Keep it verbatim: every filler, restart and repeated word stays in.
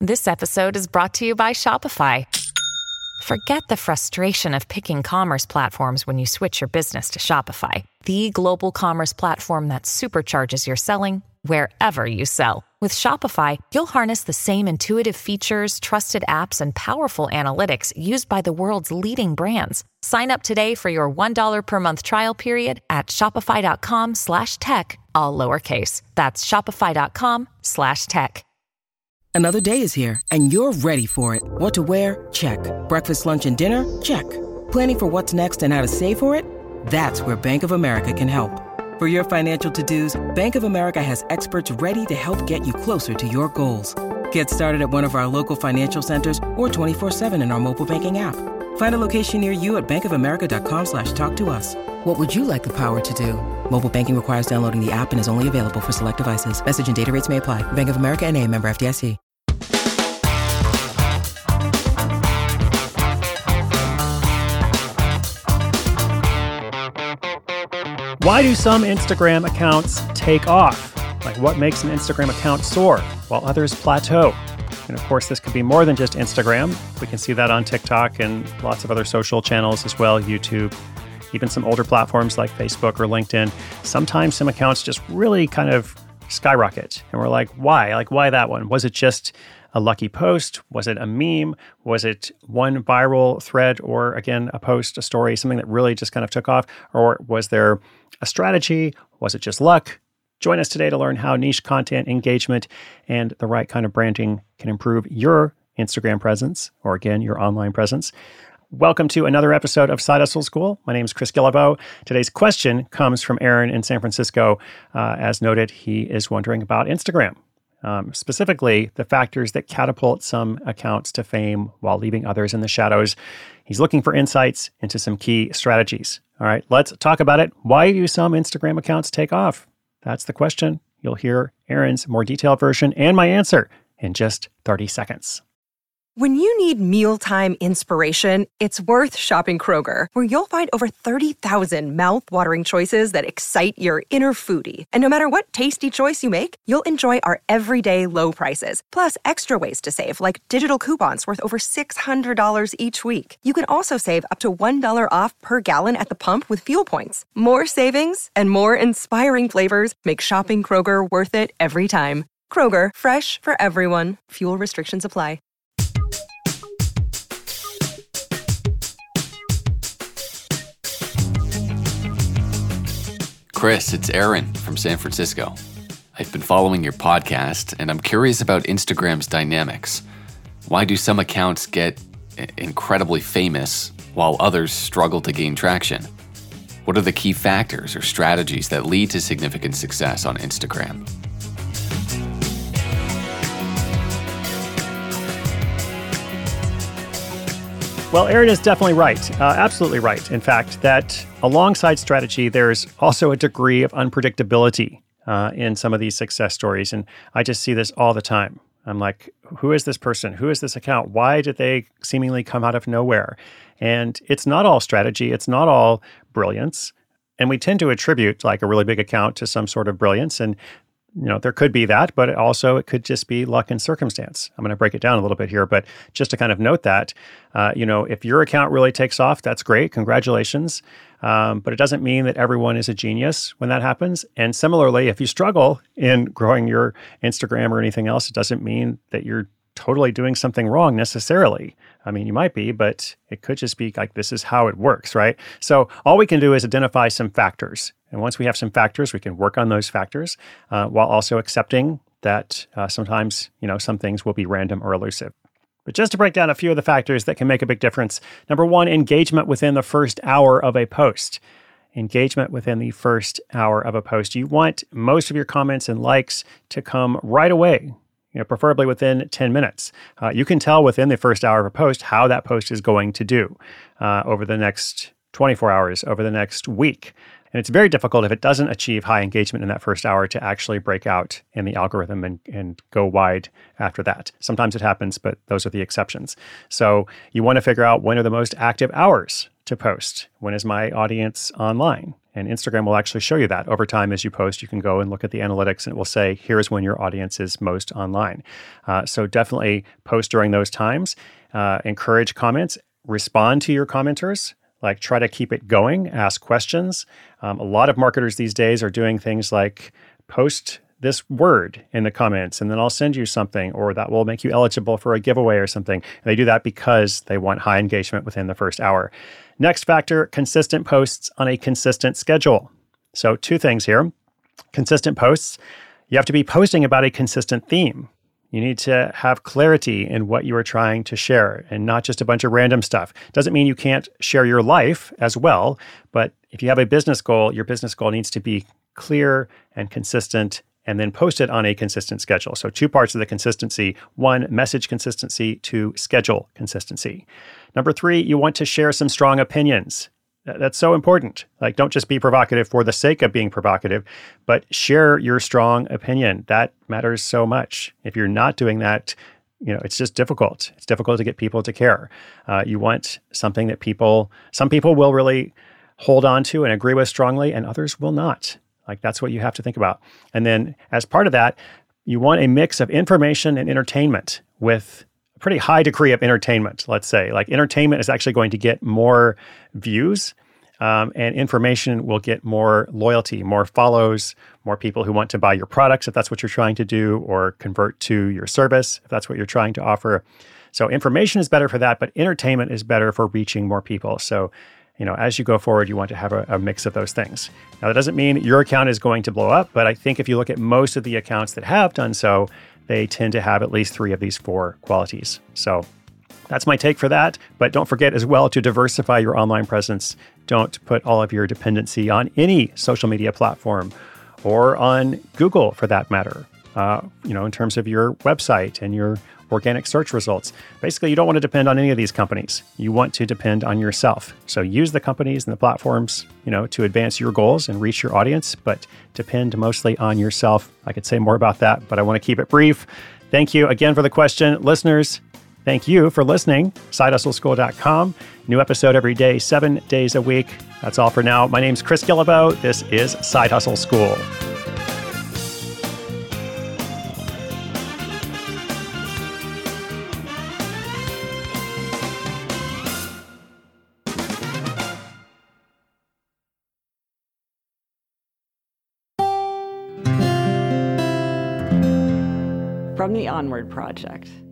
This episode is brought to you by Shopify. Forget the frustration of picking commerce platforms when you switch your business to Shopify, the global commerce platform that supercharges your selling wherever you sell. With Shopify, you'll harness the same intuitive features, trusted apps, and powerful analytics used by the world's leading brands. Sign up today for your one dollar per month trial period at shopify.com slash tech, all lowercase. That's shopify.com slash tech. Another day is here, and you're ready for it. What to wear? Check. Breakfast, lunch, and dinner? Check. Planning for what's next and how to save for it? That's where Bank of America can help. For your financial to-dos, Bank of America has experts ready to help get you closer to your goals. Get started at one of our local financial centers or twenty-four seven in our mobile banking app. Find a location near you at bankofamerica.com slash talk to us. What would you like the power to do? Mobile banking requires downloading the app and is only available for select devices. Message and data rates may apply. Bank of America N A, member F D I C. Why do some Instagram accounts take off? Like, what makes an Instagram account soar while others plateau? And of course, this could be more than just Instagram. We can see that on TikTok and lots of other social channels as well, YouTube, even some older platforms like Facebook or LinkedIn. Sometimes some accounts just really kind of skyrocket. And we're like, why? Like, why that one? Was it just a lucky post? Was it a meme? Was it one viral thread or, again, a post, a story, something that really just kind of took off? Or was there a strategy? Was it just luck? Join us today to learn how niche content engagement and the right kind of branding can improve your Instagram presence, or again, your online presence. Welcome to another episode of Side Hustle School. My name is Chris Guillebeau. Today's question comes from Aaron in San Francisco. Uh, as noted, he is wondering about Instagram. Um, specifically, the factors that catapult some accounts to fame while leaving others in the shadows. He's looking for insights into some key strategies. All right, let's talk about it. Why do some Instagram accounts take off? That's the question. You'll hear Aaron's more detailed version and my answer in just thirty seconds. When you need mealtime inspiration, it's worth shopping Kroger, where you'll find over thirty thousand mouth-watering choices that excite your inner foodie. And no matter what tasty choice you make, you'll enjoy our everyday low prices, plus extra ways to save, like digital coupons worth over six hundred dollars each week. You can also save up to one dollar off per gallon at the pump with fuel points. More savings and more inspiring flavors make shopping Kroger worth it every time. Kroger, fresh for everyone. Fuel restrictions apply. Chris, it's Aaron from San Francisco. I've been following your podcast, and I'm curious about Instagram's dynamics. Why do some accounts get incredibly famous while others struggle to gain traction? What are the key factors or strategies that lead to significant success on Instagram? Well, Aaron is definitely right, uh, absolutely right. In fact, that alongside strategy, there's also a degree of unpredictability uh, in some of these success stories. And I just see this all the time. I'm like, who is this person? Who is this account? Why did they seemingly come out of nowhere? And it's not all strategy. It's not all brilliance. And we tend to attribute like a really big account to some sort of brilliance. And you know, there could be that, but also it could just be luck and circumstance. I'm going to break it down a little bit here, but just to kind of note that, uh, you know, if your account really takes off, that's great. Congratulations. Um, but it doesn't mean that everyone is a genius when that happens. And similarly, if you struggle in growing your Instagram or anything else, it doesn't mean that you're totally doing something wrong necessarily. I mean, you might be, but it could just be like, this is how it works, right? So all we can do is identify some factors. And once we have some factors, we can work on those factors uh, while also accepting that uh, sometimes, you know, some things will be random or elusive. But just to break down a few of the factors that can make a big difference. Number one, engagement within the first hour of a post. Engagement within the first hour of a post. You want most of your comments and likes to come right away. You know, preferably within ten minutes. Uh, you can tell within the first hour of a post how that post is going to do uh, over the next twenty-four hours, over the next week. And it's very difficult if it doesn't achieve high engagement in that first hour to actually break out in the algorithm and, and go wide after that. Sometimes it happens, but those are the exceptions. So you want to figure out when are the most active hours to post? When is my audience online? And Instagram will actually show you that over time as you post. You can go and look at the analytics and it will say, here's when your audience is most online. Uh, so definitely post during those times. Uh, encourage comments. Respond to your commenters. Like try to keep it going. Ask questions. Um, a lot of marketers these days are doing things like post this word in the comments and then I'll send you something, or that will make you eligible for a giveaway or something. And they do that because they want high engagement within the first hour. Next factor, consistent posts on a consistent schedule. So two things here. Consistent posts, you have to be posting about a consistent theme. You need to have clarity in what you are trying to share and not just a bunch of random stuff. Doesn't mean you can't share your life as well, but if you have a business goal, your business goal needs to be clear and consistent, and then post it on a consistent schedule. So two parts of the consistency: one, message consistency; two, schedule consistency. Number three, you want to share some strong opinions. That's so important. Like, don't just be provocative for the sake of being provocative, but share your strong opinion. That matters so much. If you're not doing that, you know, it's just difficult. It's difficult to get people to care. Uh, you want something that people, some people will really hold on to and agree with strongly, and others will not. Like, that's what you have to think about. And then as part of that, you want a mix of information and entertainment with a pretty high degree of entertainment, let's say. Like, entertainment is actually going to get more views, um, and information will get more loyalty, more follows, more people who want to buy your products if that's what you're trying to do, or convert to your service if that's what you're trying to offer. So information is better for that, but entertainment is better for reaching more people. So you know, as you go forward, you want to have a, a mix of those things. Now, that doesn't mean your account is going to blow up, but I think if you look at most of the accounts that have done so, they tend to have at least three of these four qualities. So that's my take for that. But don't forget as well to diversify your online presence. Don't put all of your dependency on any social media platform or on Google for that matter, uh, you know, in terms of your website and your organic search results. Basically, you don't want to depend on any of these companies. You want to depend on yourself. So use the companies and the platforms, you know, to advance your goals and reach your audience, but depend mostly on yourself. I could say more about that, but I want to keep it brief. Thank you again for the question. Listeners, thank you for listening. side hustle school dot com. New episode every day, seven days a week. That's all for now. My name's Chris Guillebeau. This is Side Hustle School. From the Onward Project.